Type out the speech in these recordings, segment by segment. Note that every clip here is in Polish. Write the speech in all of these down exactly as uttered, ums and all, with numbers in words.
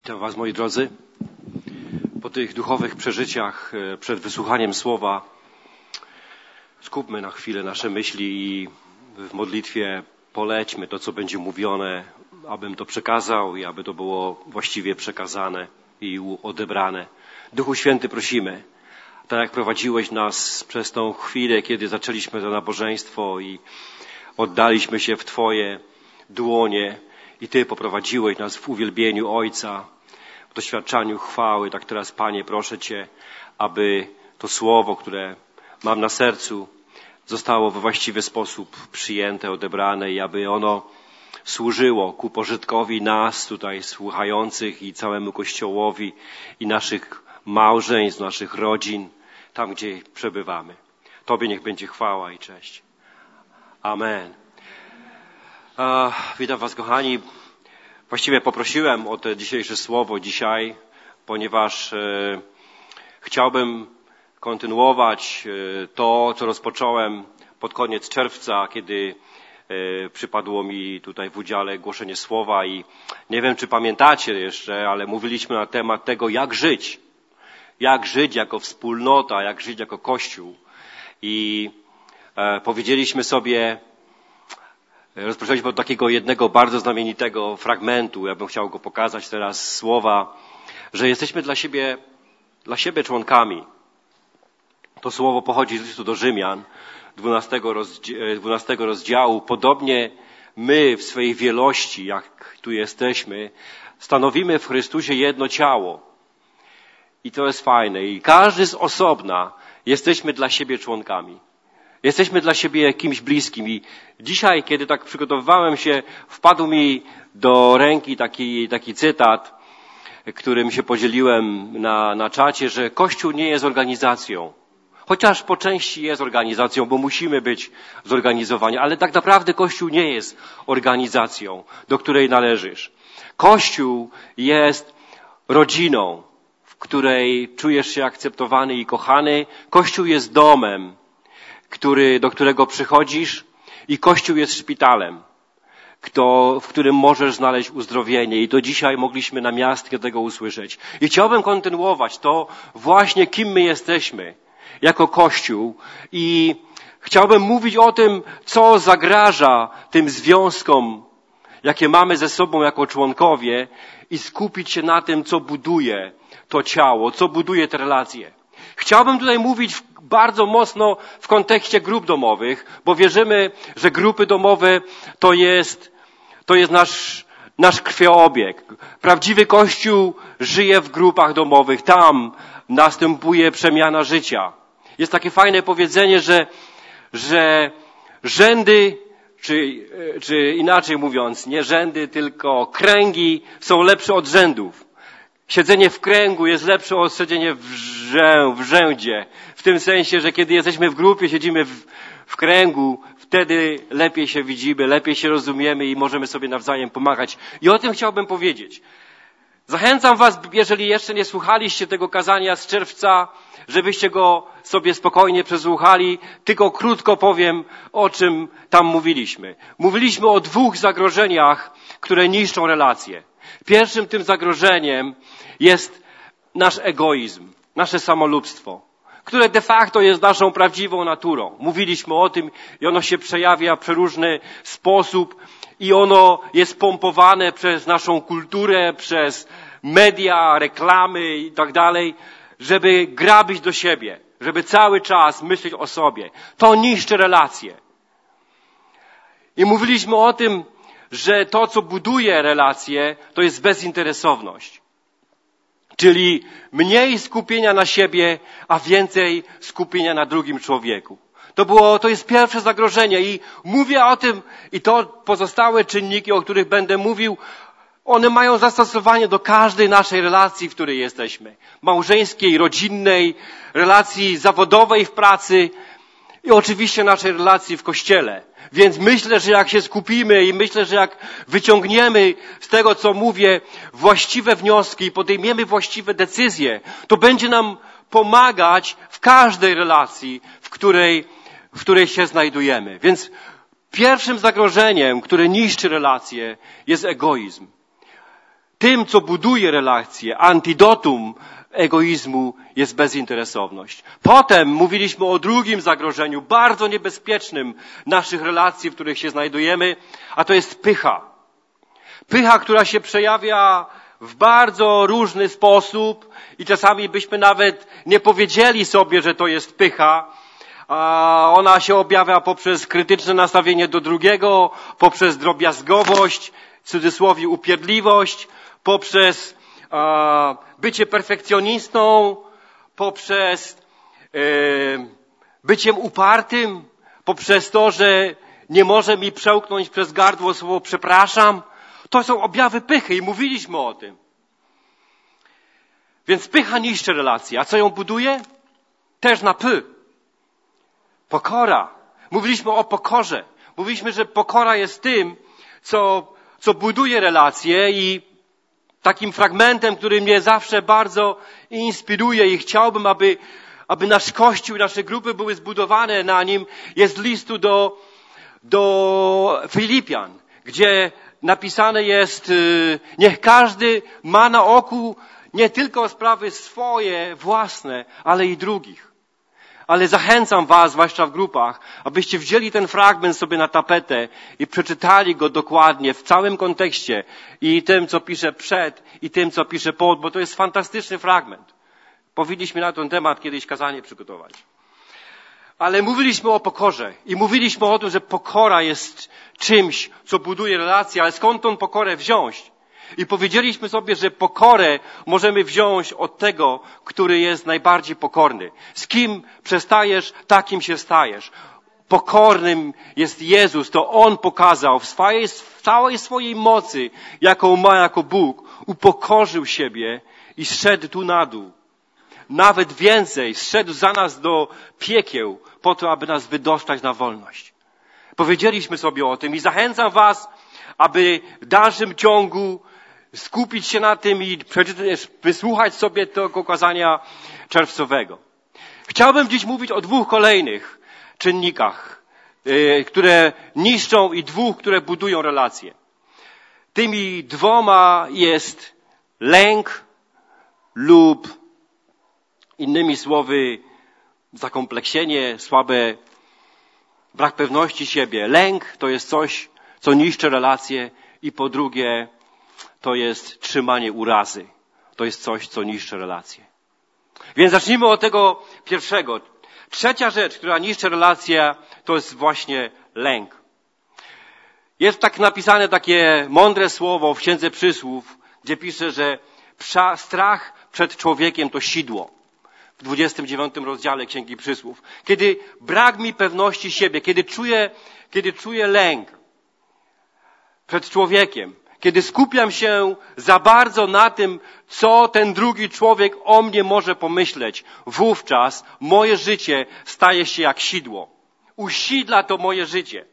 Witam Was, moi drodzy. Po tych duchowych przeżyciach przed wysłuchaniem słowa skupmy na chwilę nasze myśli i w modlitwie polećmy to, co będzie mówione, abym to przekazał i aby to było właściwie przekazane i odebrane. Duchu Święty, prosimy, tak jak prowadziłeś nas przez tą chwilę, kiedy zaczęliśmy to nabożeństwo i oddaliśmy się w Twoje dłonie i Ty poprowadziłeś nas w uwielbieniu Ojca, w doświadczaniu chwały. Tak teraz, Panie, proszę Cię, aby to słowo, które mam na sercu, zostało we właściwy sposób przyjęte, odebrane i aby ono służyło ku pożytkowi nas tutaj słuchających i całemu Kościołowi i naszych małżeństw, naszych rodzin, tam gdzie przebywamy. Tobie niech będzie chwała i cześć. Amen. A, witam Was, kochani. Właściwie poprosiłem o to dzisiejsze słowo dzisiaj, ponieważ e, chciałbym kontynuować e, to, co rozpocząłem pod koniec czerwca, kiedy e, przypadło mi tutaj w udziale głoszenie słowa i nie wiem, czy pamiętacie jeszcze, ale mówiliśmy na temat tego, jak żyć. Jak żyć jako wspólnota, jak żyć jako Kościół. I e, powiedzieliśmy sobie, rozpoczęliśmy od takiego jednego bardzo znamienitego fragmentu, ja bym chciał go pokazać teraz, słowa, że jesteśmy dla siebie, dla siebie członkami. To słowo pochodzi z listu do Rzymian, dwunastego rozdziału. Podobnie my w swojej wielości, jak tu jesteśmy, stanowimy w Chrystusie jedno ciało. I to jest fajne. I każdy z osobna jesteśmy dla siebie członkami. Jesteśmy dla siebie kimś bliskim i dzisiaj, kiedy tak przygotowywałem się, wpadł mi do ręki taki, taki cytat, którym się podzieliłem na, na czacie, że Kościół nie jest organizacją. Chociaż po części jest organizacją, bo musimy być zorganizowani, ale tak naprawdę Kościół nie jest organizacją, do której należysz. Kościół jest rodziną, w której czujesz się akceptowany i kochany. Kościół jest domem, który, do którego przychodzisz i Kościół jest szpitalem, kto, w którym możesz znaleźć uzdrowienie. I to dzisiaj mogliśmy namiastkę tego usłyszeć. I chciałbym kontynuować to właśnie, kim my jesteśmy jako Kościół i chciałbym mówić o tym, co zagraża tym związkom, jakie mamy ze sobą jako członkowie i skupić się na tym, co buduje to ciało, co buduje te relacje. Chciałbym tutaj mówić bardzo mocno w kontekście grup domowych, bo wierzymy, że grupy domowe to jest, to jest nasz, nasz krwiobieg. Prawdziwy Kościół żyje w grupach domowych. Tam następuje przemiana życia. Jest takie fajne powiedzenie, że, że rzędy, czy, czy inaczej mówiąc, nie rzędy, tylko kręgi są lepsze od rzędów. Siedzenie w kręgu jest lepsze od siedzenia w, rzę, w rzędzie. W tym sensie, że kiedy jesteśmy w grupie, siedzimy w, w kręgu, wtedy lepiej się widzimy, lepiej się rozumiemy i możemy sobie nawzajem pomagać. I o tym chciałbym powiedzieć. Zachęcam Was, jeżeli jeszcze nie słuchaliście tego kazania z czerwca, żebyście go sobie spokojnie przesłuchali. Tylko krótko powiem, o czym tam mówiliśmy. Mówiliśmy o dwóch zagrożeniach, które niszczą relacje. Pierwszym tym zagrożeniem jest nasz egoizm, nasze samolubstwo, które de facto jest naszą prawdziwą naturą. Mówiliśmy o tym i ono się przejawia w przeróżny sposób i ono jest pompowane przez naszą kulturę, przez media, reklamy i tak dalej, żeby grabić do siebie, żeby cały czas myśleć o sobie. To niszczy relacje. I mówiliśmy o tym, że to, co buduje relacje, to jest bezinteresowność. Czyli mniej skupienia na siebie, a więcej skupienia na drugim człowieku. To było, to jest pierwsze zagrożenie i mówię o tym i to pozostałe czynniki, o których będę mówił, one mają zastosowanie do każdej naszej relacji, w której jesteśmy. Małżeńskiej, rodzinnej, relacji zawodowej w pracy i oczywiście naszej relacji w Kościele. Więc myślę, że jak się skupimy i myślę, że jak wyciągniemy z tego, co mówię, właściwe wnioski i podejmiemy właściwe decyzje, to będzie nam pomagać w każdej relacji, w której, w której się znajdujemy. Więc pierwszym zagrożeniem, które niszczy relacje, jest egoizm. tym, co buduje relacje, antidotum egoizmu jest bezinteresowność. Potem mówiliśmy o drugim zagrożeniu, bardzo niebezpiecznym naszych relacji, w których się znajdujemy, a to jest pycha. Pycha, która się przejawia w bardzo różny sposób i czasami byśmy nawet nie powiedzieli sobie, że to jest pycha. A ona się objawia poprzez krytyczne nastawienie do drugiego, poprzez drobiazgowość, w cudzysłowie upierdliwość, poprzez a, bycie perfekcjonistą, poprzez e, byciem upartym, poprzez to, że nie może mi przełknąć przez gardło słowo przepraszam. To są objawy pychy i mówiliśmy o tym. Więc pycha niszczy relacje. A co ją buduje? Też na py. Pokora. Mówiliśmy o pokorze. Mówiliśmy, że pokora jest tym, co, co buduje relacje i takim fragmentem, który mnie zawsze bardzo inspiruje i chciałbym, aby, aby nasz Kościół, nasze grupy były zbudowane na nim, jest listu do, do Filipian, gdzie napisane jest, niech każdy ma na oku nie tylko sprawy swoje, własne, ale i drugich. Ale zachęcam was, zwłaszcza w grupach, abyście wzięli ten fragment sobie na tapetę i przeczytali go dokładnie w całym kontekście i tym, co pisze przed i tym, co pisze po, bo to jest fantastyczny fragment. Powinniśmy na ten temat kiedyś kazanie przygotować. Ale mówiliśmy o pokorze i mówiliśmy o tym, że pokora jest czymś, co buduje relacje, ale skąd tą pokorę wziąć? I powiedzieliśmy sobie, że pokorę możemy wziąć od tego, który jest najbardziej pokorny. Z kim przestajesz, takim się stajesz. Pokornym jest Jezus, to On pokazał w, swojej, w całej swojej mocy, jaką ma jako Bóg, upokorzył siebie i zszedł tu na dół. Nawet więcej, zszedł za nas do piekieł po to, aby nas wydostać na wolność. Powiedzieliśmy sobie o tym i zachęcam was, aby w dalszym ciągu skupić się na tym i wysłuchać sobie tego kazania czerwcowego. Chciałbym dziś mówić o dwóch kolejnych czynnikach, które niszczą i dwóch, które budują relacje. Tymi dwoma jest lęk lub innymi słowy zakompleksienie, słabe, brak pewności siebie. Lęk to jest coś, co niszczy relacje i po drugie to jest trzymanie urazy. To jest coś, co niszczy relacje. Więc zacznijmy od tego pierwszego. Trzecia rzecz, która niszczy relacje, to jest właśnie lęk. Jest tak napisane takie mądre słowo w Księdze Przysłów, gdzie pisze, że strach przed człowiekiem to sidło. W dwudziestym dziewiątym rozdziale Księgi Przysłów. Kiedy brak mi pewności siebie, kiedy czuję, kiedy czuję lęk przed człowiekiem, kiedy skupiam się za bardzo na tym, co ten drugi człowiek o mnie może pomyśleć, wówczas moje życie staje się jak sidło. Usidla to moje życie.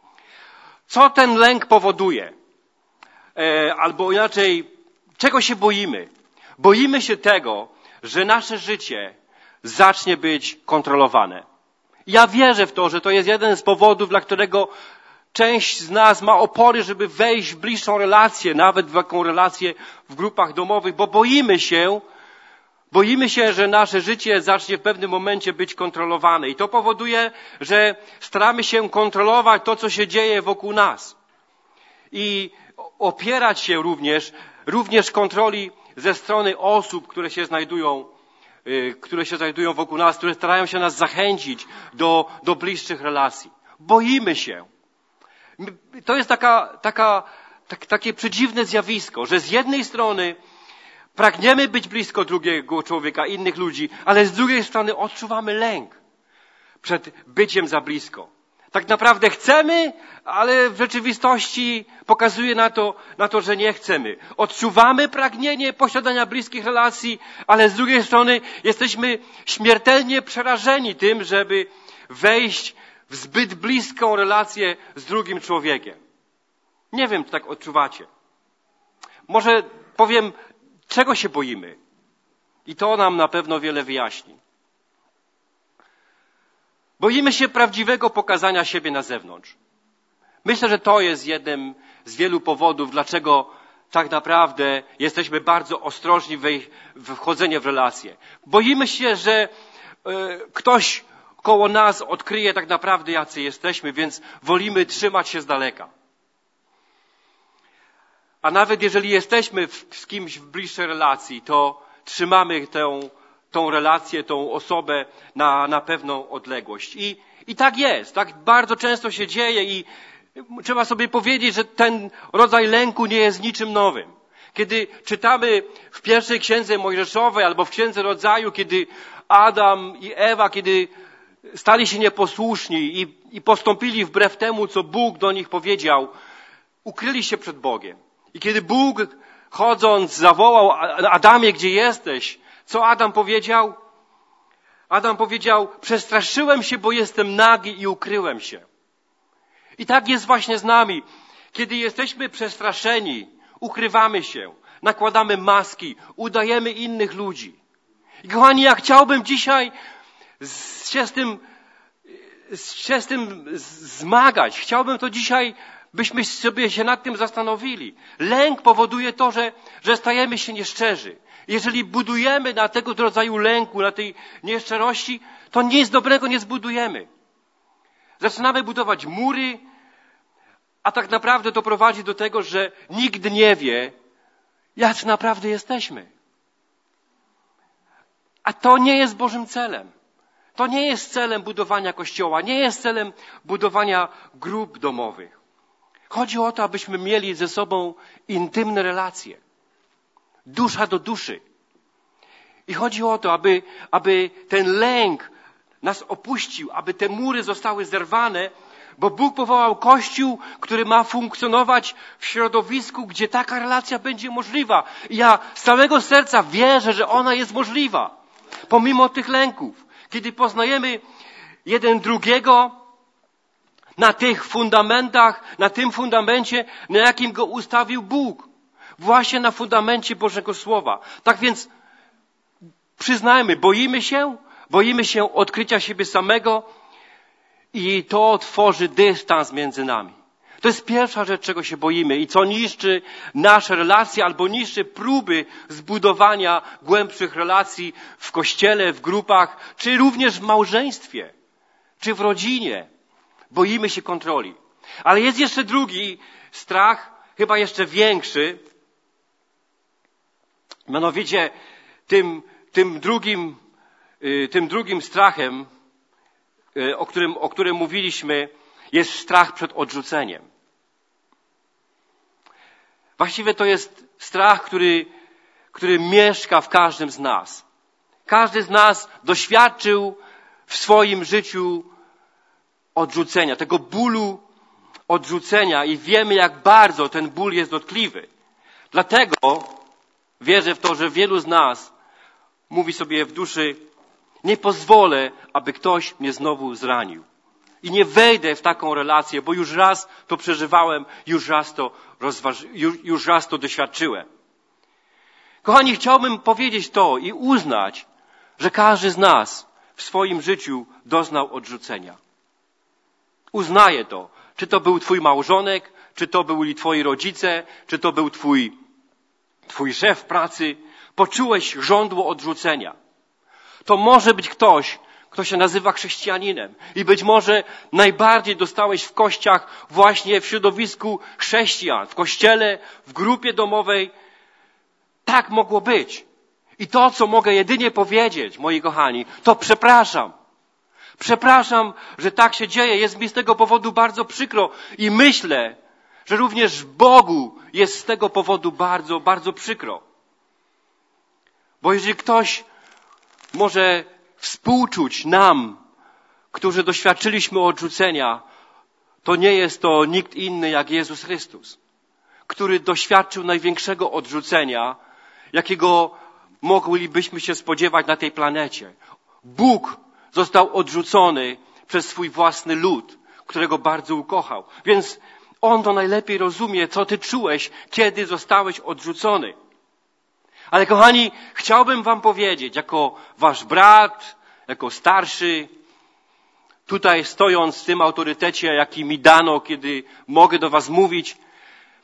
Co ten lęk powoduje? E, albo inaczej, czego się boimy? Boimy się tego, że nasze życie zacznie być kontrolowane. Ja wierzę w to, że to jest jeden z powodów, dla którego część z nas ma opory, żeby wejść w bliższą relację, nawet w taką relację w grupach domowych, bo boimy się, boimy się, że nasze życie zacznie w pewnym momencie być kontrolowane. I to powoduje, że staramy się kontrolować to, co się dzieje wokół nas. I opierać się również, również kontroli ze strony osób, które się znajdują, yy, które się znajdują wokół nas, które starają się nas zachęcić do, do bliższych relacji. Boimy się. To jest taka, taka, tak, takie przedziwne zjawisko, że z jednej strony pragniemy być blisko drugiego człowieka, innych ludzi, ale z drugiej strony odczuwamy lęk przed byciem za blisko. Tak naprawdę chcemy, ale w rzeczywistości pokazuje na to, na to, że nie chcemy. Odczuwamy pragnienie posiadania bliskich relacji, ale z drugiej strony jesteśmy śmiertelnie przerażeni tym, żeby wejść w zbyt bliską relację z drugim człowiekiem. Nie wiem, czy tak odczuwacie. Może powiem, czego się boimy. I to nam na pewno wiele wyjaśni. Boimy się prawdziwego pokazania siebie na zewnątrz. Myślę, że to jest jednym z wielu powodów, dlaczego tak naprawdę jesteśmy bardzo ostrożni w wchodzeniu w relacje. Boimy się, że ktoś koło nas odkryje tak naprawdę, jacy jesteśmy, więc wolimy trzymać się z daleka. A nawet jeżeli jesteśmy z kimś w bliższej relacji, to trzymamy tę, tą relację, tą osobę na, na pewną odległość. I, I tak jest, tak bardzo często się dzieje i trzeba sobie powiedzieć, że ten rodzaj lęku nie jest niczym nowym. Kiedy czytamy w pierwszej księdze Mojżeszowej albo w księdze Rodzaju, kiedy Adam i Ewa, kiedy stali się nieposłuszni i, i postąpili wbrew temu, co Bóg do nich powiedział, ukryli się przed Bogiem. I kiedy Bóg, chodząc, zawołał: Adamie, gdzie jesteś? Co Adam powiedział? Adam powiedział: przestraszyłem się, bo jestem nagi i ukryłem się. I tak jest właśnie z nami. Kiedy jesteśmy przestraszeni, ukrywamy się, nakładamy maski, udajemy innych ludzi. I kochani, ja chciałbym dzisiaj się z tym, się z tym zmagać. Chciałbym to dzisiaj, byśmy sobie się nad tym zastanowili. Lęk powoduje to, że, że stajemy się nieszczerzy. Jeżeli budujemy na tego rodzaju lęku, na tej nieszczerości, to nic dobrego nie zbudujemy. Zaczynamy budować mury, a tak naprawdę to prowadzi do tego, że nikt nie wie, jak naprawdę jesteśmy. A to nie jest Bożym celem. To nie jest celem budowania kościoła, nie jest celem budowania grup domowych. Chodzi o to, abyśmy mieli ze sobą intymne relacje. Dusza do duszy. I chodzi o to, aby, aby ten lęk nas opuścił, aby te mury zostały zerwane, bo Bóg powołał Kościół, który ma funkcjonować w środowisku, gdzie taka relacja będzie możliwa. I ja z całego serca wierzę, że ona jest możliwa. Pomimo tych lęków. Kiedy poznajemy jeden drugiego na tych fundamentach, na tym fundamencie, na jakim go ustawił Bóg. Właśnie na fundamencie Bożego Słowa. Tak więc przyznajmy, boimy się, boimy się odkrycia siebie samego i to tworzy dystans między nami. To jest pierwsza rzecz, czego się boimy i co niszczy nasze relacje albo niszczy próby zbudowania głębszych relacji w kościele, w grupach, czy również w małżeństwie, czy w rodzinie. Boimy się kontroli. Ale jest jeszcze drugi strach, chyba jeszcze większy. Mianowicie tym, tym drugim, tym drugim strachem, o którym, o którym mówiliśmy, jest strach przed odrzuceniem. Właściwie to jest strach, który, który mieszka w każdym z nas. Każdy z nas doświadczył w swoim życiu odrzucenia, tego bólu odrzucenia i wiemy, jak bardzo ten ból jest dotkliwy. Dlatego wierzę w to, że wielu z nas mówi sobie w duszy: nie pozwolę, aby ktoś mnie znowu zranił. I nie wejdę w taką relację, bo już raz to przeżywałem, już raz to, rozważy, już, już raz to doświadczyłem. Kochani, chciałbym powiedzieć to i uznać, że każdy z nas w swoim życiu doznał odrzucenia. Uznaję to. Czy to był twój małżonek, czy to byli twoi rodzice, czy to był twój, twój szef pracy. Poczułeś żądło odrzucenia. To może być ktoś, kto się nazywa chrześcijaninem. I być może najbardziej dostałeś w kościach właśnie w środowisku chrześcijan, w kościele, w grupie domowej. Tak mogło być. I to, co mogę jedynie powiedzieć, moi kochani, to przepraszam. Przepraszam, że tak się dzieje. Jest mi z tego powodu bardzo przykro. I myślę, że również Bogu jest z tego powodu bardzo, bardzo przykro. Bo jeżeli ktoś może współczuć nam, którzy doświadczyliśmy odrzucenia, to nie jest to nikt inny jak Jezus Chrystus, który doświadczył największego odrzucenia, jakiego moglibyśmy się spodziewać na tej planecie. Bóg został odrzucony przez swój własny lud, którego bardzo ukochał. Więc On to najlepiej rozumie, co ty czułeś, kiedy zostałeś odrzucony. Ale kochani, chciałbym wam powiedzieć, jako wasz brat, jako starszy, tutaj stojąc w tym autorytecie, jaki mi dano, kiedy mogę do was mówić,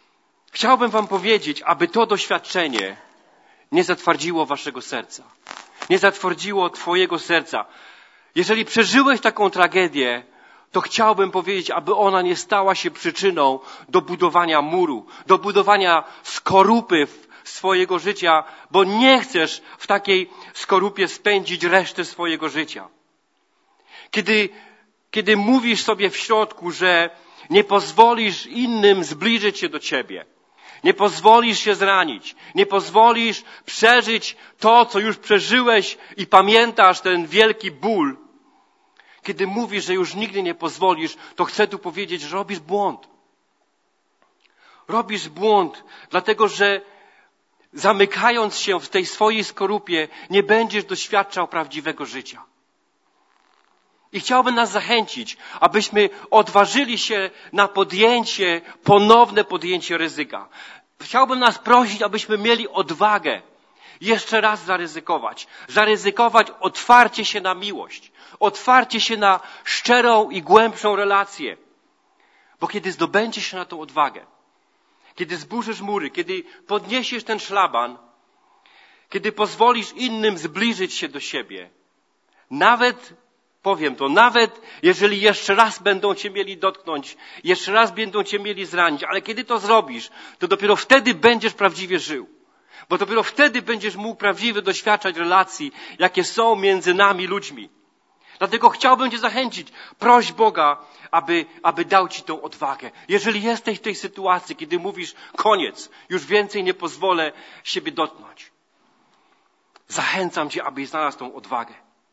Chciałbym wam powiedzieć, aby to doświadczenie nie zatwardziło waszego serca. Nie zatwardziło twojego serca. Jeżeli przeżyłeś taką tragedię, to chciałbym powiedzieć, aby ona nie stała się przyczyną do budowania muru, do budowania skorupy swojego życia, bo nie chcesz w takiej skorupie spędzić resztę swojego życia. Kiedy, kiedy mówisz sobie w środku, że nie pozwolisz innym zbliżyć się do ciebie, nie pozwolisz się zranić, nie pozwolisz przeżyć to, co już przeżyłeś i pamiętasz ten wielki ból. Kiedy mówisz, że już nigdy nie pozwolisz, to chcę tu powiedzieć, że robisz błąd. Robisz błąd, dlatego że zamykając się w tej swojej skorupie, nie będziesz doświadczał prawdziwego życia. I chciałbym nas zachęcić, abyśmy odważyli się na podjęcie, ponowne podjęcie ryzyka. Chciałbym nas prosić, abyśmy mieli odwagę jeszcze raz zaryzykować. Zaryzykować otwarcie się na miłość. Otwarcie się na szczerą i głębszą relację. Bo kiedy zdobędziesz się na tą odwagę, kiedy zburzysz mury, kiedy podniesiesz ten szlaban, kiedy pozwolisz innym zbliżyć się do siebie, nawet, powiem to, nawet jeżeli jeszcze raz będą cię mieli dotknąć, jeszcze raz będą cię mieli zranić, ale kiedy to zrobisz, to dopiero wtedy będziesz prawdziwie żył. Bo dopiero wtedy będziesz mógł prawdziwie doświadczać relacji, jakie są między nami ludźmi. Dlatego chciałbym cię zachęcić. Proś Boga, aby, aby dał ci tą odwagę. Jeżeli jesteś w tej sytuacji, kiedy mówisz, koniec, już więcej nie pozwolę siebie dotknąć. Zachęcam cię, abyś znalazł tą odwagę.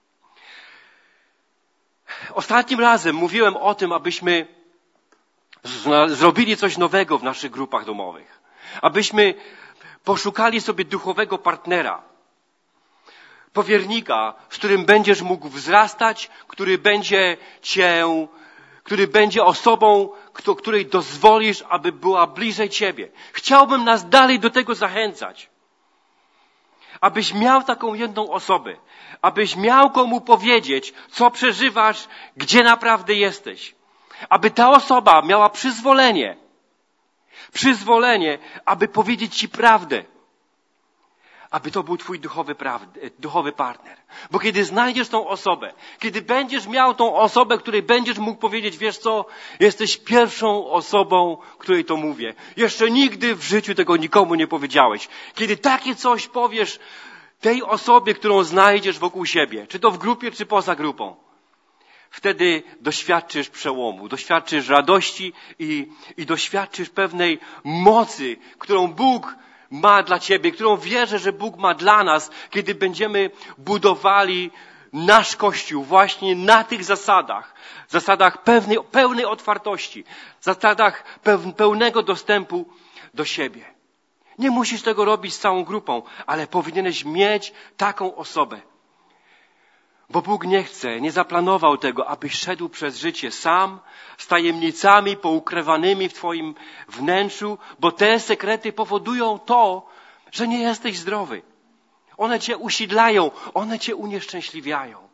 Ostatnim razem mówiłem o tym, abyśmy zrobili coś nowego w naszych grupach domowych. Abyśmy poszukali sobie duchowego partnera. Powiernika, z którym będziesz mógł wzrastać, który będzie cię, który będzie osobą, której dozwolisz, aby była bliżej ciebie. Chciałbym nas dalej do tego zachęcać. Abyś miał taką jedną osobę. Abyś miał komu powiedzieć, co przeżywasz, gdzie naprawdę jesteś. Aby ta osoba miała przyzwolenie. Przyzwolenie, aby powiedzieć ci prawdę. Aby to był twój duchowy, prawdy, duchowy partner. Bo kiedy znajdziesz tą osobę, kiedy będziesz miał tą osobę, której będziesz mógł powiedzieć, wiesz co, jesteś pierwszą osobą, której to mówię. Jeszcze nigdy w życiu tego nikomu nie powiedziałeś. Kiedy takie coś powiesz tej osobie, którą znajdziesz wokół siebie, czy to w grupie, czy poza grupą, wtedy doświadczysz przełomu, doświadczysz radości i, i doświadczysz pewnej mocy, którą Bóg ma dla ciebie, którą wierzę, że Bóg ma dla nas, kiedy będziemy budowali nasz Kościół właśnie na tych zasadach. Zasadach pewnej, pełnej otwartości. Zasadach pełnego dostępu do siebie. Nie musisz tego robić z całą grupą, ale powinieneś mieć taką osobę. Bo Bóg nie chce, nie zaplanował tego, abyś szedł przez życie sam, z tajemnicami poukrywanymi w twoim wnętrzu, bo te sekrety powodują to, że nie jesteś zdrowy. One cię usidlają, one cię unieszczęśliwiają.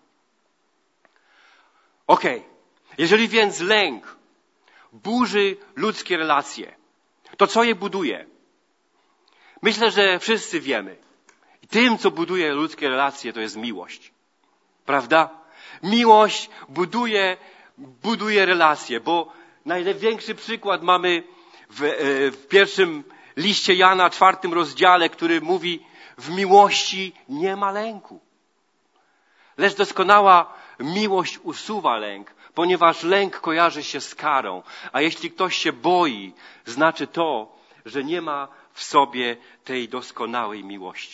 Okej, okay. Jeżeli więc lęk burzy ludzkie relacje, to co je buduje? Myślę, że wszyscy wiemy. I tym, co buduje ludzkie relacje, to jest miłość. Prawda? Miłość buduje, buduje relacje, bo największy przykład mamy w, w pierwszym liście Jana, czwartym rozdziale, który mówi, w miłości nie ma lęku. Lecz doskonała miłość usuwa lęk, ponieważ lęk kojarzy się z karą. A jeśli ktoś się boi, znaczy to, że nie ma w sobie tej doskonałej miłości.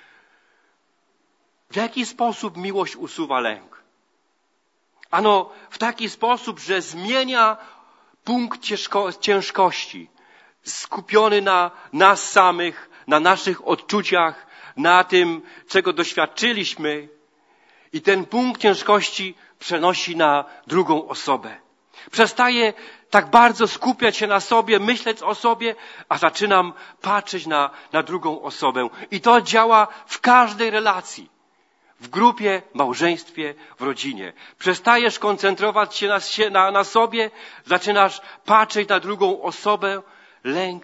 W jaki sposób miłość usuwa lęk? Ano w taki sposób, że zmienia punkt ciężkości, skupiony na nas samych, na naszych odczuciach, na tym, czego doświadczyliśmy, i ten punkt ciężkości przenosi na drugą osobę. Przestaję tak bardzo skupiać się na sobie, myśleć o sobie, a zaczynam patrzeć na, na drugą osobę. I to działa w każdej relacji. W grupie, małżeństwie, w rodzinie. Przestajesz koncentrować się na, się na, na sobie, zaczynasz patrzeć na drugą osobę, lęk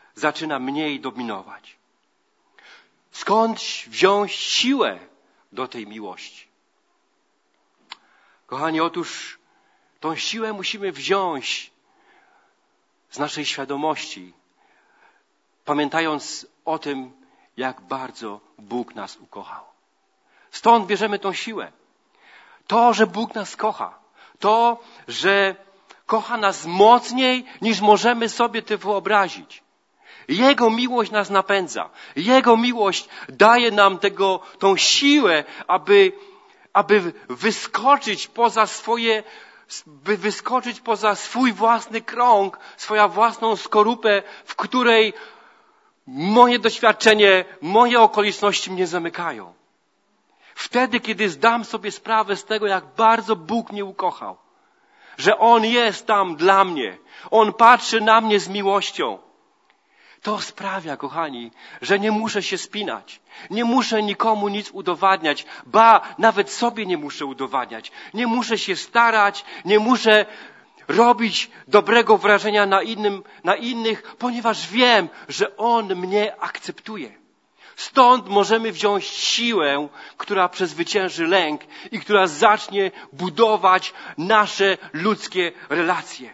zaczyna mniej dominować. Skąd wziąć siłę do tej miłości? Kochani, otóż tą siłę musimy wziąć z naszej świadomości, pamiętając o tym, jak bardzo Bóg nas ukochał. Stąd bierzemy tą siłę. To, że Bóg nas kocha. To, że kocha nas mocniej, niż możemy sobie to wyobrazić. Jego miłość nas napędza. Jego miłość daje nam tego, tą siłę, aby, aby wyskoczyć poza swoje, by wyskoczyć poza swój własny krąg, swoją własną skorupę, w której moje doświadczenie, moje okoliczności mnie zamykają. Wtedy, kiedy zdam sobie sprawę z tego, jak bardzo Bóg mnie ukochał, że On jest tam dla mnie, On patrzy na mnie z miłością, to sprawia, kochani, że nie muszę się spinać, nie muszę nikomu nic udowadniać, ba, nawet sobie nie muszę udowadniać, nie muszę się starać, nie muszę robić dobrego wrażenia na, innym, na innych, ponieważ wiem, że On mnie akceptuje. Stąd możemy wziąć siłę, która przezwycięży lęk i która zacznie budować nasze ludzkie relacje.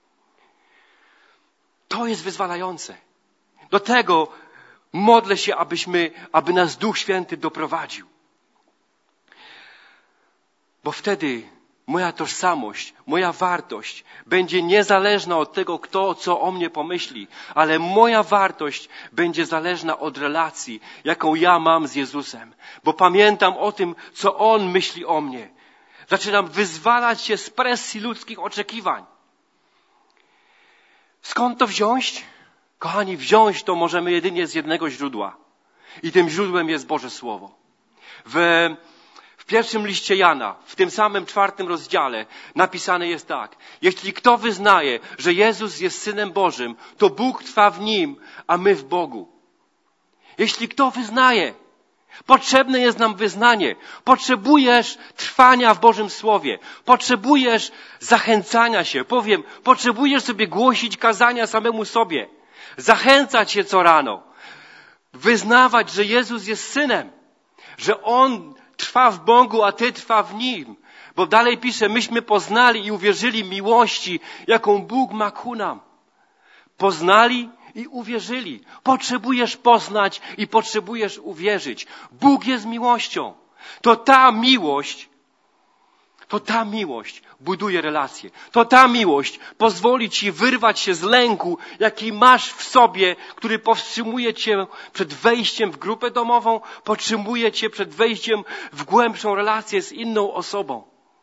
To jest wyzwalające. Do tego modlę się, abyśmy, aby nas Duch Święty doprowadził. Bo wtedy moja tożsamość, moja wartość będzie niezależna od tego, kto co o mnie pomyśli, ale moja wartość będzie zależna od relacji, jaką ja mam z Jezusem. Bo pamiętam o tym, co On myśli o mnie. Zaczynam wyzwalać się z presji ludzkich oczekiwań. Skąd to wziąć? Kochani, wziąć to możemy jedynie z jednego źródła. I tym źródłem jest Boże Słowo. W W pierwszym liście Jana, w tym samym czwartym rozdziale, napisane jest tak. Jeśli kto wyznaje, że Jezus jest Synem Bożym, to Bóg trwa w Nim, a my w Bogu. Jeśli kto wyznaje, potrzebne jest nam wyznanie. Potrzebujesz trwania w Bożym Słowie. Potrzebujesz zachęcania się. Powiem, potrzebujesz sobie głosić kazania samemu sobie. Zachęcać się co rano. Wyznawać, że Jezus jest Synem. Że On trwa w Bogu, a Ty trwa w Nim. Bo dalej pisze, myśmy poznali i uwierzyli miłości, jaką Bóg ma ku nam. Poznali i uwierzyli. Potrzebujesz poznać i potrzebujesz uwierzyć. Bóg jest miłością. To ta miłość, to ta miłość buduje relacje. To ta miłość pozwoli Ci wyrwać się z lęku, jaki masz w sobie, który powstrzymuje Cię przed wejściem w grupę domową, powstrzymuje Cię przed wejściem w głębszą relację z inną osobą.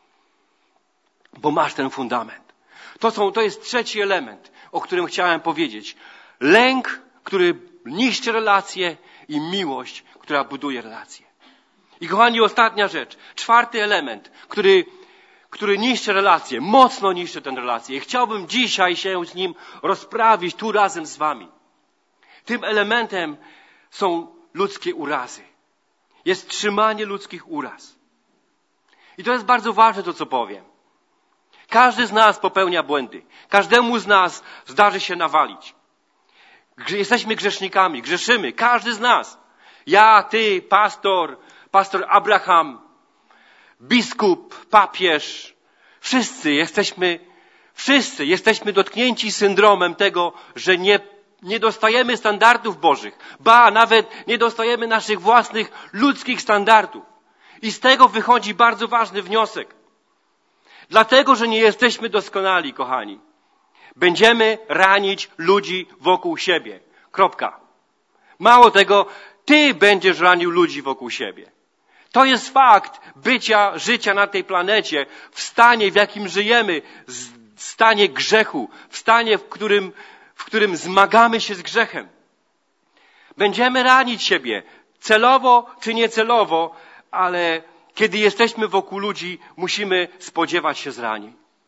Bo masz ten fundament. To, są, to jest trzeci element, o którym chciałem powiedzieć. Lęk, który niszczy relacje i miłość, która buduje relacje. I kochani, ostatnia rzecz. Czwarty element, który który niszczy relacje, mocno niszczy tę relację. I chciałbym dzisiaj się z nim rozprawić tu razem z wami. Tym elementem są ludzkie urazy. Jest trzymanie ludzkich uraz. I to jest bardzo ważne to, co powiem. Każdy z nas popełnia błędy. Każdemu z nas zdarzy się nawalić. Jesteśmy grzesznikami, grzeszymy. Każdy z nas. Ja, ty, pastor, pastor Abraham, biskup, papież, wszyscy jesteśmy, wszyscy jesteśmy dotknięci syndromem tego, że nie, nie dostajemy standardów Bożych, ba, nawet nie dostajemy naszych własnych ludzkich standardów. I z tego wychodzi bardzo ważny wniosek. Dlatego, że nie jesteśmy doskonali, kochani, będziemy ranić ludzi wokół siebie. Kropka. Mało tego, ty będziesz ranił ludzi wokół siebie. To jest fakt bycia, życia na tej planecie, w stanie, w jakim żyjemy, w stanie grzechu, w stanie, w którym, w którym zmagamy się z grzechem. Będziemy ranić siebie, celowo czy niecelowo, ale kiedy jesteśmy wokół ludzi, musimy spodziewać się zranień.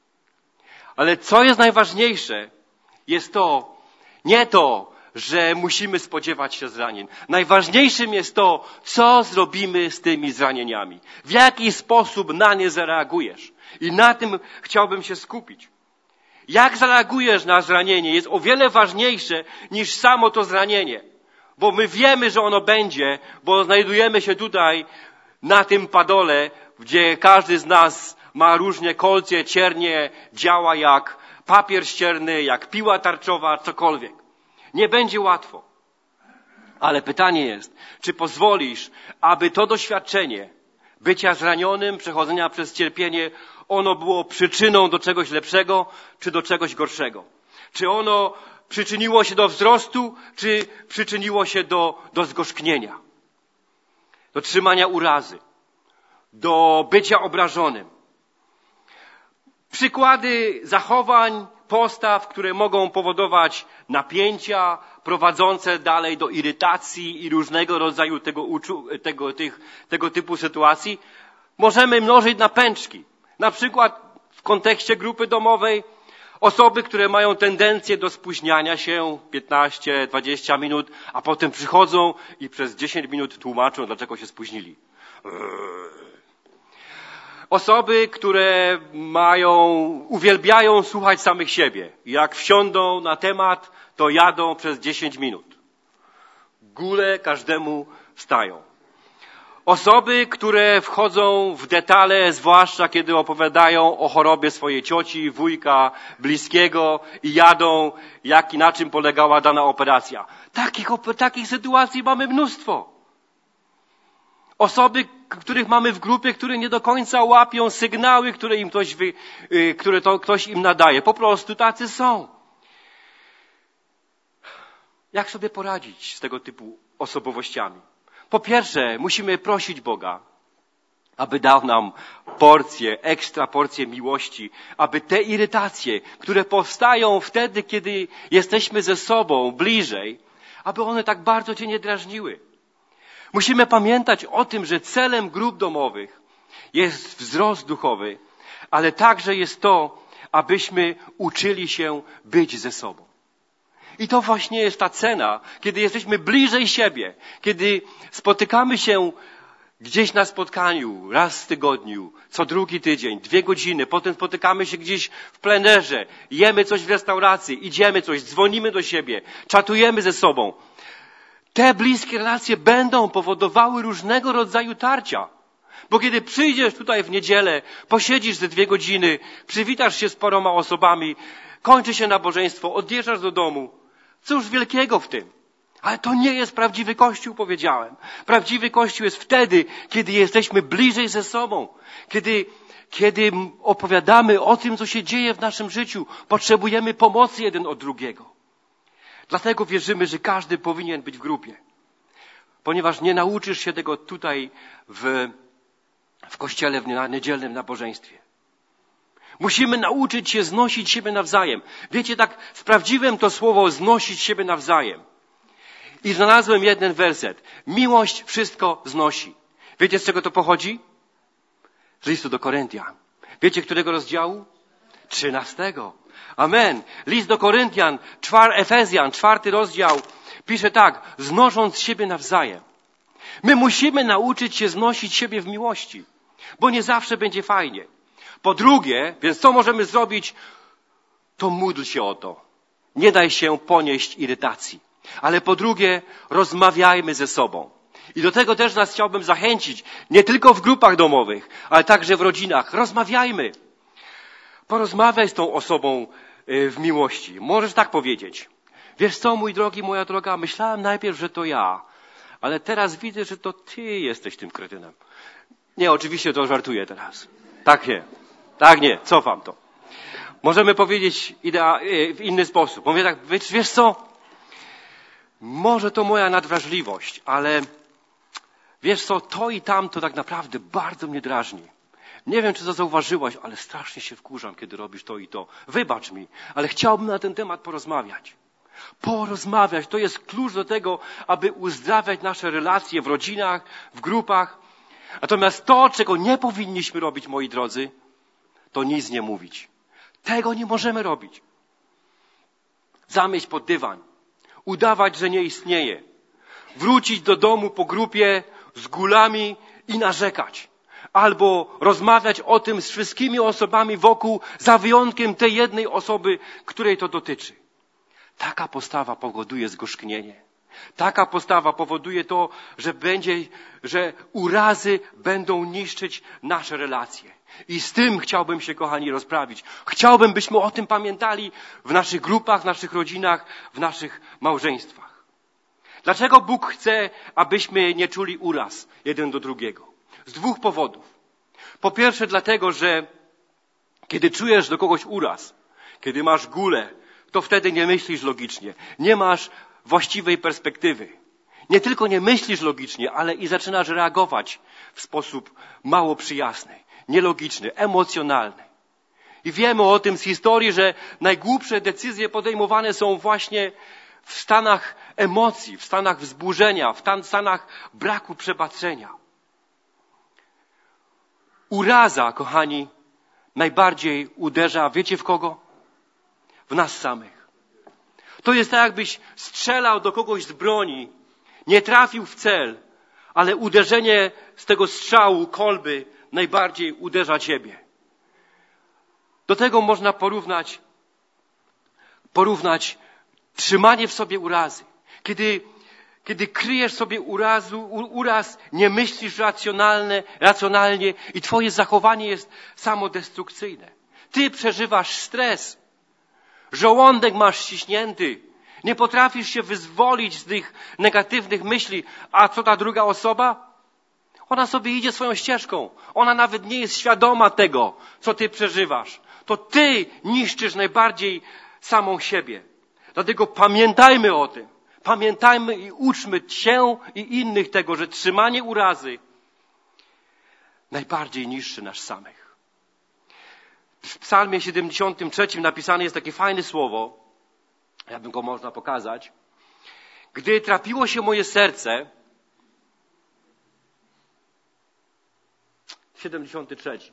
Ale co jest najważniejsze, jest to, nie to, że musimy spodziewać się zranień. Najważniejszym jest to, co zrobimy z tymi zranieniami. W jaki sposób na nie zareagujesz. I na tym chciałbym się skupić. Jak zareagujesz na zranienie jest o wiele ważniejsze niż samo to zranienie. Bo my wiemy, że ono będzie, bo znajdujemy się tutaj na tym padole, gdzie każdy z nas ma różne kolce, ciernie, działa jak papier ścierny, jak piła tarczowa, cokolwiek. Nie będzie łatwo. Ale pytanie jest, czy pozwolisz, aby to doświadczenie bycia zranionym, przechodzenia przez cierpienie, ono było przyczyną do czegoś lepszego, czy do czegoś gorszego? Czy ono przyczyniło się do wzrostu, czy przyczyniło się do, do zgorzknienia? Do trzymania urazy, do bycia obrażonym. Przykłady zachowań, postaw, które mogą powodować napięcia, prowadzące dalej do irytacji i różnego rodzaju tego, uczu- tego, tych, tego typu sytuacji, możemy mnożyć na pęczki. Na przykład w kontekście grupy domowej osoby, które mają tendencję do spóźniania się piętnaście dwadzieścia minut, a potem przychodzą i przez dziesięć minut tłumaczą, dlaczego się spóźnili. Osoby, które mają, uwielbiają słuchać samych siebie. Jak wsiądą na temat, to jadą przez dziesięć minut. Góle każdemu wstają. Osoby, które wchodzą w detale, zwłaszcza kiedy opowiadają o chorobie swojej cioci, wujka, bliskiego i jadą, jak i na czym polegała dana operacja. Takich, takich sytuacji mamy mnóstwo. Osoby, których mamy w grupie, które nie do końca łapią sygnały, które im ktoś, wy, które to ktoś im nadaje. Po prostu tacy są. Jak sobie poradzić z tego typu osobowościami? Po pierwsze, musimy prosić Boga, aby dał nam porcję, ekstra porcję miłości, aby te irytacje, które powstają wtedy, kiedy jesteśmy ze sobą bliżej, aby one tak bardzo Cię nie drażniły. Musimy pamiętać o tym, że celem grup domowych jest wzrost duchowy, ale także jest to, abyśmy uczyli się być ze sobą. I to właśnie jest ta cena, kiedy jesteśmy bliżej siebie, kiedy spotykamy się gdzieś na spotkaniu, raz w tygodniu, co drugi tydzień, dwie godziny, potem spotykamy się gdzieś w plenerze, jemy coś w restauracji, idziemy coś, dzwonimy do siebie, czatujemy ze sobą. Te bliskie relacje będą powodowały różnego rodzaju tarcia. Bo kiedy przyjdziesz tutaj w niedzielę, posiedzisz ze dwie godziny, przywitasz się z paroma osobami, kończy się nabożeństwo, odjeżdżasz do domu. Cóż wielkiego w tym? Ale to nie jest prawdziwy Kościół, powiedziałem. Prawdziwy Kościół jest wtedy, kiedy jesteśmy bliżej ze sobą. Kiedy, kiedy opowiadamy o tym, co się dzieje w naszym życiu. Potrzebujemy pomocy jeden od drugiego. Dlatego wierzymy, że każdy powinien być w grupie. Ponieważ nie nauczysz się tego tutaj w, w kościele, w niedzielnym nabożeństwie. Musimy nauczyć się znosić siebie nawzajem. Wiecie, tak sprawdziłem to słowo znosić siebie nawzajem. I znalazłem jeden werset. Miłość wszystko znosi. Wiecie, z czego to pochodzi? Z listu do Koryntian. Wiecie, którego rozdziału? Trzynastego. Amen. List do Koryntian, czwar, Efezjan, czwarty rozdział, pisze tak, znosząc siebie nawzajem. My musimy nauczyć się znosić siebie w miłości, bo nie zawsze będzie fajnie. Po drugie, więc co możemy zrobić? To módl się o to. Nie daj się ponieść irytacji. Ale po drugie, rozmawiajmy ze sobą. I do tego też nas chciałbym zachęcić, nie tylko w grupach domowych, ale także w rodzinach. Rozmawiajmy. Porozmawiaj z tą osobą w miłości. Możesz tak powiedzieć. Wiesz co, mój drogi, moja droga, myślałem najpierw, że to ja, ale teraz widzę, że to ty jesteś tym kretynem. Nie, oczywiście to żartuję teraz. Tak nie. Tak nie, cofam to. Możemy powiedzieć idea, w inny sposób. Mówię tak, wiesz, wiesz co? Może to moja nadwrażliwość, ale wiesz co, to i tamto tak naprawdę bardzo mnie drażni. Nie wiem, czy to zauważyłaś, ale strasznie się wkurzam, kiedy robisz to i to. Wybacz mi, ale chciałbym na ten temat porozmawiać. Porozmawiać, to jest klucz do tego, aby uzdrawiać nasze relacje w rodzinach, w grupach. Natomiast to, czego nie powinniśmy robić, moi drodzy, to nic nie mówić. Tego nie możemy robić. Zamieść pod dywan. Udawać, że nie istnieje. Wrócić do domu po grupie z gulami i narzekać. albo rozmawiać o tym z wszystkimi osobami wokół, za wyjątkiem tej jednej osoby, której to dotyczy. Taka postawa powoduje zgorzknienie. Taka postawa powoduje to, że będzie, że urazy będą niszczyć nasze relacje. I z tym chciałbym się, kochani, rozprawić. Chciałbym, byśmy o tym pamiętali w naszych grupach, w naszych rodzinach, w naszych małżeństwach. Dlaczego Bóg chce, abyśmy nie czuli uraz jeden do drugiego? Z dwóch powodów. Po pierwsze dlatego, że kiedy czujesz do kogoś uraz, kiedy masz gulę, to wtedy nie myślisz logicznie. Nie masz właściwej perspektywy. Nie tylko nie myślisz logicznie, ale i zaczynasz reagować w sposób mało przyjazny, nielogiczny, emocjonalny. I wiemy o tym z historii, że najgłupsze decyzje podejmowane są właśnie w stanach emocji, w stanach wzburzenia, w stanach braku przebaczenia. Uraza, kochani, najbardziej uderza, wiecie w kogo? W nas samych. To jest tak, jakbyś strzelał do kogoś z broni, nie trafił w cel, ale uderzenie z tego strzału, kolby, najbardziej uderza ciebie. Do tego można porównać, porównać trzymanie w sobie urazy. Kiedy, kiedy kryjesz sobie urazu, uraz, nie myślisz racjonalnie, racjonalnie i twoje zachowanie jest samodestrukcyjne. Ty przeżywasz stres. Żołądek masz ściśnięty. Nie potrafisz się wyzwolić z tych negatywnych myśli. A co ta druga osoba? Ona sobie idzie swoją ścieżką. Ona nawet nie jest świadoma tego, co ty przeżywasz. To ty niszczysz najbardziej samą siebie. Dlatego pamiętajmy o tym. Pamiętajmy i uczmy się i innych tego, że trzymanie urazy najbardziej niszczy nas samych. W psalmie siedemdziesiątym trzecim napisane jest takie fajne słowo, jakby go można pokazać. Gdy trapiło się moje serce, siedemdziesiąty trzeci.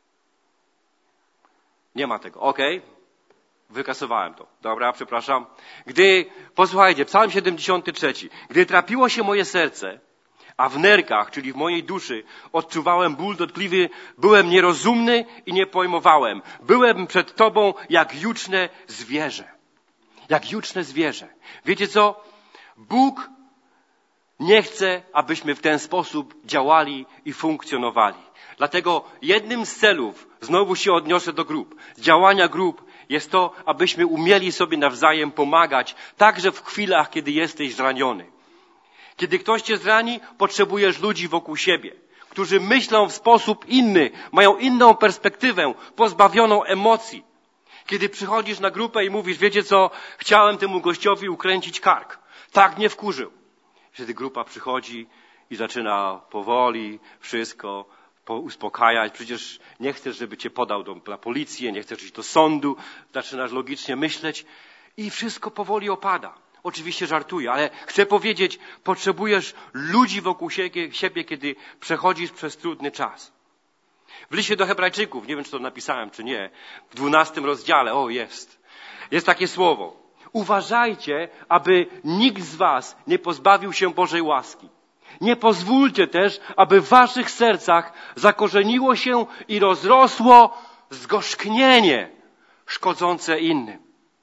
Nie ma tego, okej. Okay. Wykasowałem to. Dobra, przepraszam. Gdy, posłuchajcie, psalm siedemdziesiąty trzeci. Gdy trapiło się moje serce, a w nerkach, czyli w mojej duszy, odczuwałem ból dotkliwy, byłem nierozumny i nie pojmowałem. Byłem przed Tobą jak juczne zwierzę. Jak juczne zwierzę. Wiecie co? Bóg nie chce, abyśmy w ten sposób działali i funkcjonowali. Dlatego jednym z celów, znowu się odniosę do grup, działania grup jest to, abyśmy umieli sobie nawzajem pomagać, także w chwilach, kiedy jesteś zraniony. Kiedy ktoś cię zrani, potrzebujesz ludzi wokół siebie, którzy myślą w sposób inny, mają inną perspektywę, pozbawioną emocji. Kiedy przychodzisz na grupę i mówisz, wiecie co, chciałem temu gościowi ukręcić kark. Tak mnie wkurzył. Wtedy grupa przychodzi i zaczyna powoli wszystko uspokajać. Przecież nie chcesz, żeby cię podał do, na policję, nie chcesz iść do sądu. Zaczynasz logicznie myśleć i wszystko powoli opada. Oczywiście żartuję, ale chcę powiedzieć, potrzebujesz ludzi wokół siebie, siebie, kiedy przechodzisz przez trudny czas. W liście do Hebrajczyków, nie wiem, czy to napisałem, czy nie, w dwunastym rozdziale, o jest, jest takie słowo. Uważajcie, aby nikt z was nie pozbawił się Bożej łaski. Nie pozwólcie też, aby w waszych sercach zakorzeniło się i rozrosło zgorzknienie szkodzące innym.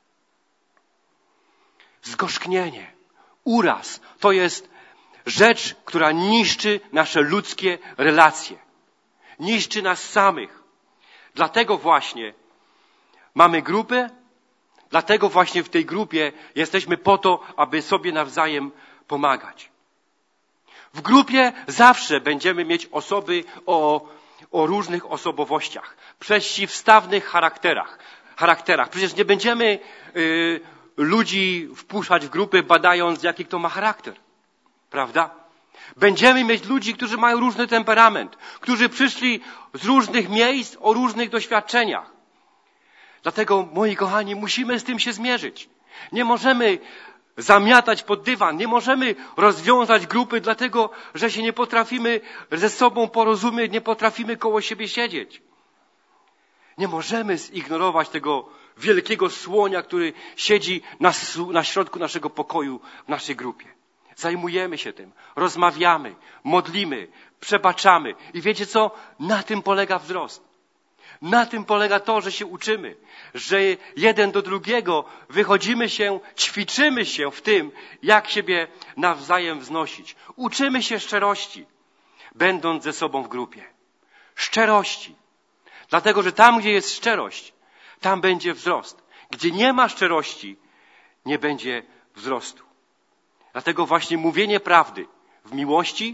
Zgorzknienie, uraz, to jest rzecz, która niszczy nasze ludzkie relacje. Niszczy nas samych. Dlatego właśnie mamy grupę, dlatego właśnie w tej grupie jesteśmy po to, aby sobie nawzajem pomagać. W grupie zawsze będziemy mieć osoby o, o różnych osobowościach, przeciwstawnych charakterach. charakterach. Przecież nie będziemy y, ludzi wpuszczać w grupy, badając, jaki kto ma charakter. Prawda? Będziemy mieć ludzi, którzy mają różny temperament, którzy przyszli z różnych miejsc, o różnych doświadczeniach. Dlatego, moi kochani, musimy z tym się zmierzyć. Nie możemy zamiatać pod dywan, nie możemy rozwiązać grupy, dlatego, że się nie potrafimy ze sobą porozumieć, nie potrafimy koło siebie siedzieć. Nie możemy zignorować tego wielkiego słonia, który siedzi na, na środku naszego pokoju w naszej grupie. Zajmujemy się tym, rozmawiamy, modlimy, Przebaczamy. I wiecie co? Na tym polega wzrost. Na tym polega to, że się uczymy, że jeden do drugiego wychodzimy się, ćwiczymy się w tym, jak siebie nawzajem wznosić. Uczymy się szczerości, będąc ze sobą w grupie. Szczerości. Dlatego, że tam, gdzie jest szczerość, tam będzie wzrost. Gdzie nie ma szczerości, nie będzie wzrostu. Dlatego właśnie mówienie prawdy w miłości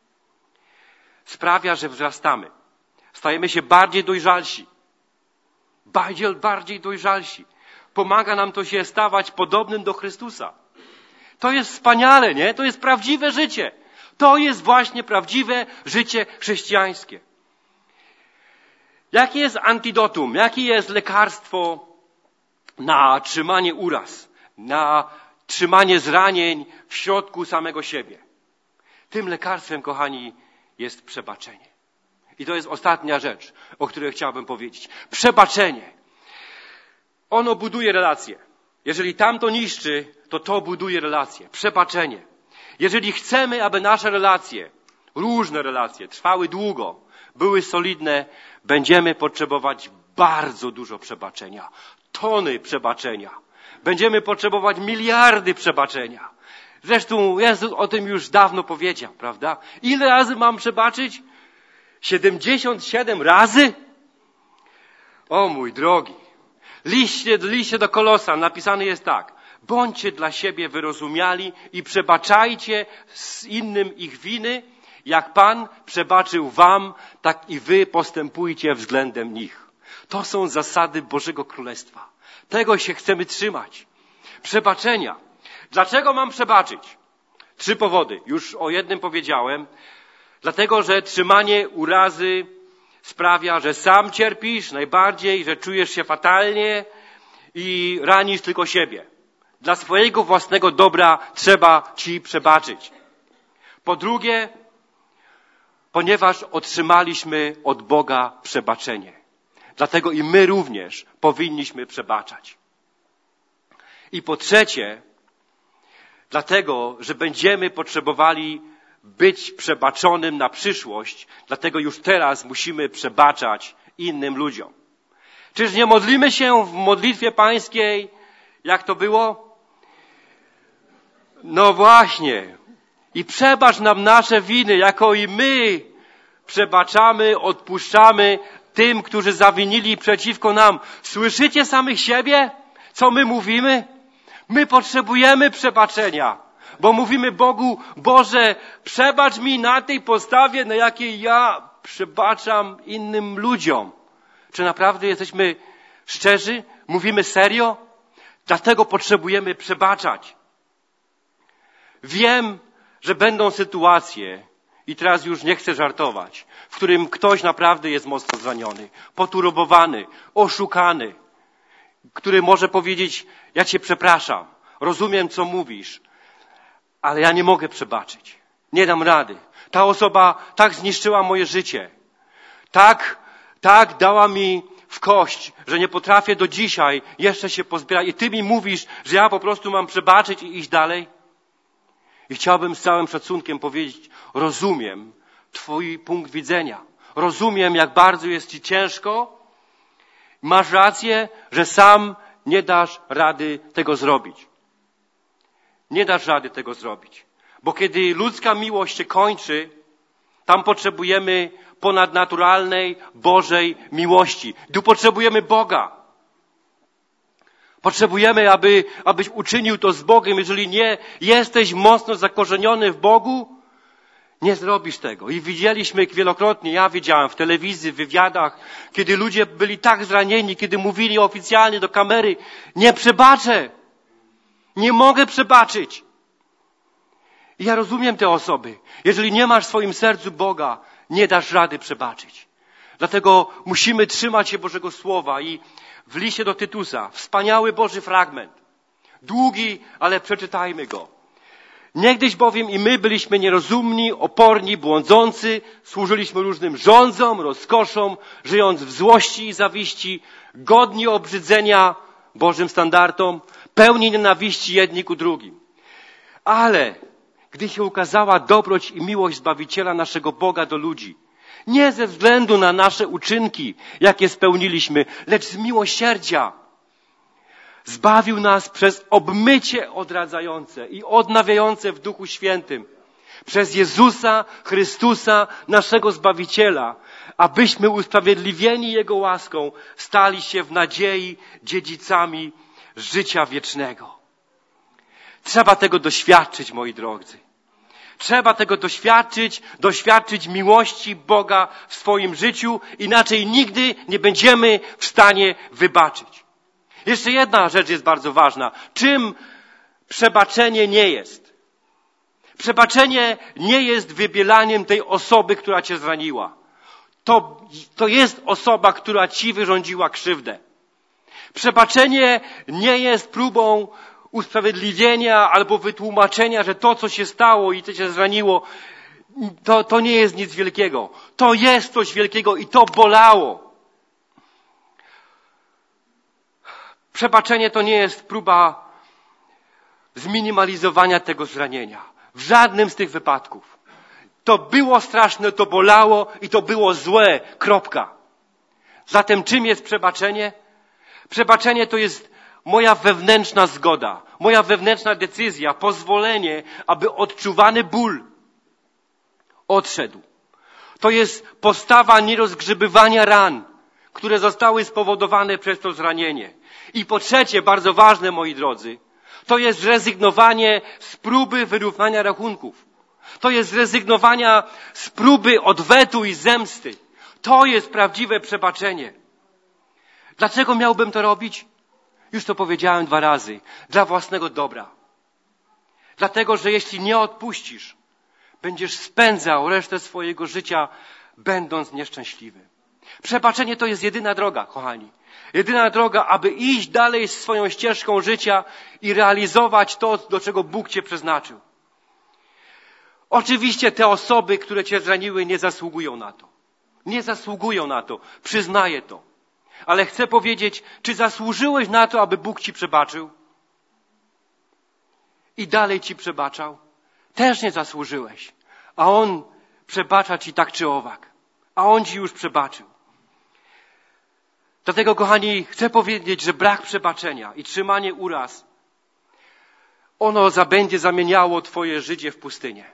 sprawia, że wzrastamy. Stajemy się bardziej dojrzalsi. Bardziej, bardziej dojrzalsi. Pomaga nam to się stawać podobnym do Chrystusa. To jest wspaniale, nie? To jest prawdziwe życie. To jest właśnie prawdziwe życie chrześcijańskie. Jakie jest antidotum? Jakie jest lekarstwo na trzymanie uraz? Na trzymanie zranień w środku samego siebie? Tym lekarstwem, kochani, jest przebaczenie. I to jest ostatnia rzecz, o której chciałbym powiedzieć. Przebaczenie. Ono buduje relacje. Jeżeli tamto niszczy, to to buduje relacje. Przebaczenie. Jeżeli chcemy, aby nasze relacje, różne relacje, trwały długo, były solidne, będziemy potrzebować bardzo dużo przebaczenia. Tony przebaczenia. Będziemy potrzebować miliardy przebaczenia. Zresztą Jezus o tym już dawno powiedział, prawda? Ile razy mam przebaczyć? siedemdziesiąt siedem razy? O mój drogi. Liście, liście do Kolosan napisane jest tak. Bądźcie dla siebie wyrozumiali i przebaczajcie z innym ich winy. Jak Pan przebaczył wam, tak i wy postępujcie względem nich. To są zasady Bożego Królestwa. Tego się chcemy trzymać. Przebaczenia. Dlaczego mam przebaczyć? Trzy powody. Już o jednym powiedziałem. Dlatego, że trzymanie urazy sprawia, że sam cierpisz najbardziej, że czujesz się fatalnie i ranisz tylko siebie. Dla swojego własnego dobra trzeba ci przebaczyć. Po drugie, ponieważ otrzymaliśmy od Boga przebaczenie. Dlatego i my również powinniśmy przebaczać. I po trzecie, dlatego, że będziemy potrzebowali być przebaczonym na przyszłość, dlatego już teraz musimy przebaczać innym ludziom. Czyż nie modlimy się w modlitwie pańskiej, jak to było? No właśnie. I przebacz nam nasze winy, jako i my przebaczamy, odpuszczamy tym, którzy zawinili przeciwko nam. Słyszycie samych siebie? Co my mówimy? My potrzebujemy przebaczenia. Bo mówimy Bogu, Boże, przebacz mi na tej podstawie, na jakiej ja przebaczam innym ludziom. Czy naprawdę jesteśmy szczerzy? Mówimy serio? Dlatego potrzebujemy przebaczać. Wiem, że będą sytuacje, i teraz już nie chcę żartować, w którym ktoś naprawdę jest mocno zraniony, poturbowany, oszukany, który może powiedzieć, ja Cię przepraszam, rozumiem, co mówisz, ale ja nie mogę przebaczyć. Nie dam rady. Ta osoba tak zniszczyła moje życie. Tak, tak dała mi w kość, że nie potrafię do dzisiaj jeszcze się pozbierać. I Ty mi mówisz, że ja po prostu mam przebaczyć i iść dalej? I chciałbym z całym szacunkiem powiedzieć, rozumiem Twój punkt widzenia. Rozumiem, jak bardzo jest Ci ciężko. Masz rację, że sam nie dasz rady tego zrobić. Nie dasz rady tego zrobić. Bo kiedy ludzka miłość się kończy, tam potrzebujemy ponadnaturalnej, Bożej miłości. Tu potrzebujemy Boga. Potrzebujemy, aby, abyś uczynił to z Bogiem. Jeżeli nie jesteś mocno zakorzeniony w Bogu, nie zrobisz tego. I widzieliśmy wielokrotnie, ja widziałem w telewizji, w wywiadach, kiedy ludzie byli tak zranieni, kiedy mówili oficjalnie do kamery, nie przebaczę. Nie mogę przebaczyć. I ja rozumiem te osoby. Jeżeli nie masz w swoim sercu Boga, nie dasz rady przebaczyć. Dlatego musimy trzymać się Bożego Słowa i w liście do Tytusa, wspaniały Boży fragment. Długi, ale przeczytajmy go. Niegdyś bowiem i my byliśmy nierozumni, oporni, błądzący, służyliśmy różnym rządzom, rozkoszom, żyjąc w złości i zawiści, godni obrzydzenia Bożym standardom, pełni nienawiści jedni ku drugim. Ale gdy się ukazała dobroć i miłość Zbawiciela naszego Boga do ludzi. Nie ze względu na nasze uczynki, jakie spełniliśmy, lecz z miłosierdzia. Zbawił nas przez obmycie odradzające i odnawiające w Duchu Świętym. Przez Jezusa Chrystusa, naszego Zbawiciela, abyśmy usprawiedliwieni Jego łaską stali się w nadziei dziedzicami życia wiecznego. Trzeba tego doświadczyć, moi drodzy. Trzeba tego doświadczyć, doświadczyć miłości Boga w swoim życiu, inaczej nigdy nie będziemy w stanie wybaczyć. Jeszcze jedna rzecz jest bardzo ważna. Czym przebaczenie nie jest? Przebaczenie nie jest wybielaniem tej osoby, która cię zraniła. To, to jest osoba, która ci wyrządziła krzywdę. Przebaczenie nie jest próbą usprawiedliwienia albo wytłumaczenia, że to, co się stało i co cię zraniło, to, to nie jest nic wielkiego. To jest coś wielkiego i to bolało. Przebaczenie to nie jest próba zminimalizowania tego zranienia. W żadnym z tych wypadków. To było straszne, to bolało i to było złe. Kropka. Zatem czym jest przebaczenie? Przebaczenie to jest moja wewnętrzna zgoda, moja wewnętrzna decyzja, pozwolenie, aby odczuwany ból odszedł. To jest postawa nierozgrzebywania ran, które zostały spowodowane przez to zranienie. I po trzecie, bardzo ważne, moi drodzy, to jest zrezygnowanie z próby wyrównania rachunków. To jest zrezygnowania z próby odwetu i zemsty. To jest prawdziwe przebaczenie. Dlaczego miałbym to robić? Już to powiedziałem dwa razy. Dla własnego dobra. Dlatego, że jeśli nie odpuścisz, będziesz spędzał resztę swojego życia, będąc nieszczęśliwy. Przebaczenie to jest jedyna droga, kochani. Jedyna droga, aby iść dalej swoją ścieżką życia i realizować to, do czego Bóg cię przeznaczył. Oczywiście te osoby, które cię zraniły, nie zasługują na to. Nie zasługują na to. Przyznaję to. Ale chcę powiedzieć, czy zasłużyłeś na to, aby Bóg ci przebaczył? I dalej ci przebaczał? Też nie zasłużyłeś. A On przebacza ci tak czy owak. A On ci już przebaczył. Dlatego, kochani, chcę powiedzieć, że brak przebaczenia i trzymanie uraz, ono będzie zamieniało twoje życie w pustynię.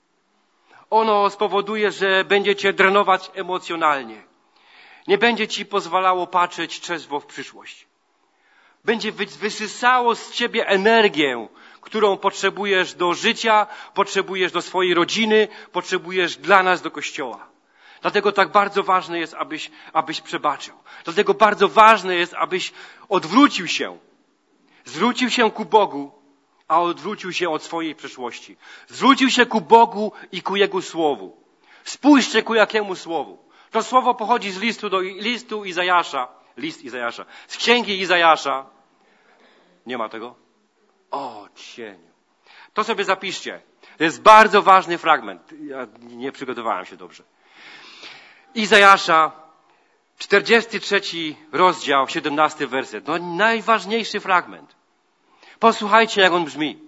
Ono spowoduje, że będzie cię drenować emocjonalnie. Nie będzie ci pozwalało patrzeć trzeźwo w przyszłość. Będzie wysysało z ciebie energię, którą potrzebujesz do życia, potrzebujesz do swojej rodziny, potrzebujesz dla nas do Kościoła. Dlatego tak bardzo ważne jest, abyś, abyś przebaczył. Dlatego bardzo ważne jest, abyś odwrócił się. Zwrócił się ku Bogu, a odwrócił się od swojej przeszłości. Zwrócił się ku Bogu i ku Jego Słowu. Spójrzcie ku jakiemu Słowu. To słowo pochodzi z listu do listu Izajasza. List Izajasza. Z księgi Izajasza. Nie ma tego? O, cieniu. To sobie zapiszcie. To jest bardzo ważny fragment. Ja nie przygotowałem się dobrze. Izajasza, czterdziesty trzeci rozdział, siedemnasty werset. No najważniejszy fragment. Posłuchajcie, jak on brzmi.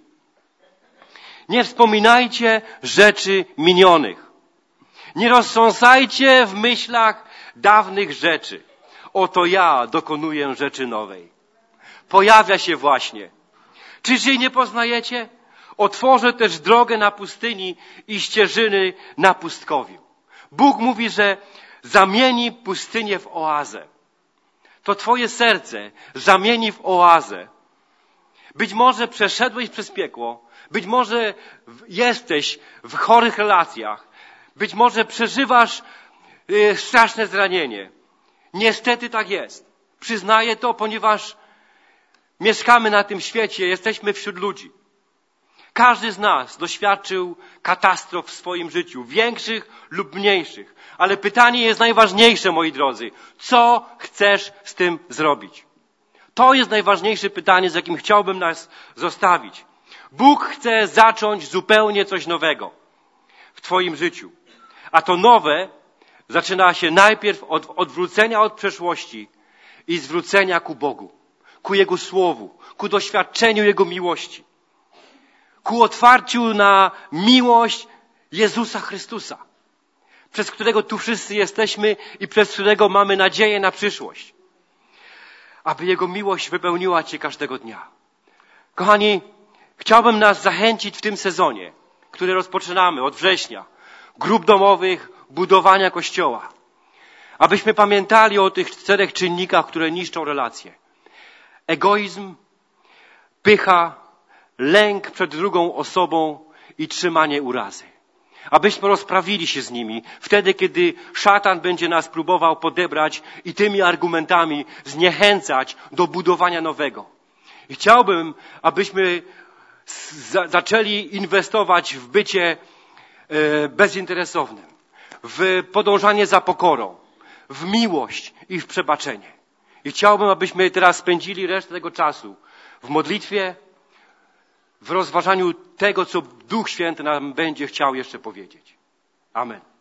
Nie wspominajcie rzeczy minionych. Nie roztrząsajcie w myślach dawnych rzeczy. Oto ja dokonuję rzeczy nowej. Pojawia się właśnie. Czyż jej nie poznajecie? Otworzę też drogę na pustyni i ścieżyny na pustkowiu. Bóg mówi, że zamieni pustynię w oazę. To twoje serce zamieni w oazę. Być może przeszedłeś przez piekło, być może jesteś w chorych relacjach, być może przeżywasz yy, straszne zranienie. Niestety tak jest. Przyznaję to, ponieważ mieszkamy na tym świecie, jesteśmy wśród ludzi. Każdy z nas doświadczył katastrof w swoim życiu, większych lub mniejszych. Ale pytanie jest najważniejsze, moi drodzy. Co chcesz z tym zrobić? To jest najważniejsze pytanie, z jakim chciałbym nas zostawić. Bóg chce zacząć zupełnie coś nowego w twoim życiu. A to nowe zaczyna się najpierw od odwrócenia od przeszłości i zwrócenia ku Bogu, ku Jego Słowu, ku doświadczeniu Jego miłości, ku otwarciu na miłość Jezusa Chrystusa, przez którego tu wszyscy jesteśmy i przez którego mamy nadzieję na przyszłość. Aby Jego miłość wypełniła Cię każdego dnia. Kochani, chciałbym nas zachęcić w tym sezonie, który rozpoczynamy od września, grup domowych, budowania Kościoła. Abyśmy pamiętali o tych czterech czynnikach, które niszczą relacje. Egoizm, pycha, lęk przed drugą osobą i trzymanie urazy. Abyśmy rozprawili się z nimi wtedy, kiedy szatan będzie nas próbował podebrać i tymi argumentami zniechęcać do budowania nowego. I chciałbym, abyśmy za- zaczęli inwestować w bycie e, bezinteresownym, w podążanie za pokorą, w miłość i w przebaczenie. I chciałbym, abyśmy teraz spędzili resztę tego czasu w modlitwie, w rozważaniu tego, co Duch Święty nam będzie chciał jeszcze powiedzieć. Amen.